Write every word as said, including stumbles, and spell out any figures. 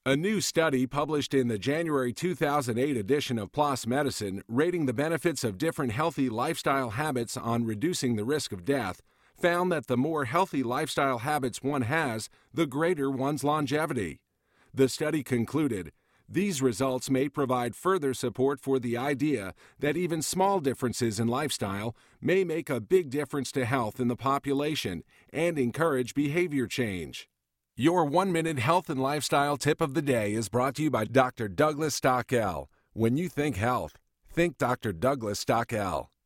A new study published in the January two thousand eight edition of PLOS Medicine, rating the benefits of different healthy lifestyle habits on reducing the risk of death, found that the more healthy lifestyle habits one has, the greater one's longevity. The study concluded, these results may provide further support for the idea that even small differences in lifestyle may make a big difference to health in the population and encourage behavior change. Your one-minute health and lifestyle tip of the day is brought to you by Doctor Douglas Stockel. When you think health, think Doctor Douglas Stockel.